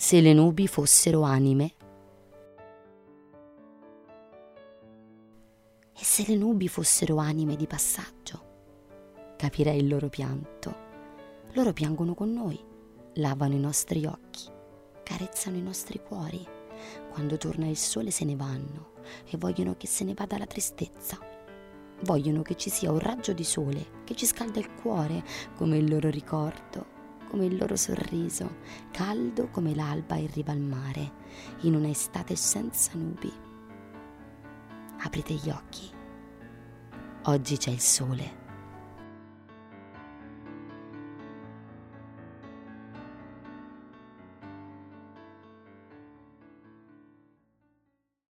se le nubi fossero anime? E se le nubi fossero anime di passaggio? Capirei il loro pianto. Loro piangono con noi, lavano i nostri occhi, carezzano i nostri cuori. Quando torna il sole se ne vanno e vogliono che se ne vada la tristezza. Vogliono che ci sia un raggio di sole che ci scalda il cuore come il loro ricordo, come il loro sorriso, caldo come l'alba in riva al mare, in una estate senza nubi. Aprite gli occhi. Oggi c'è il sole.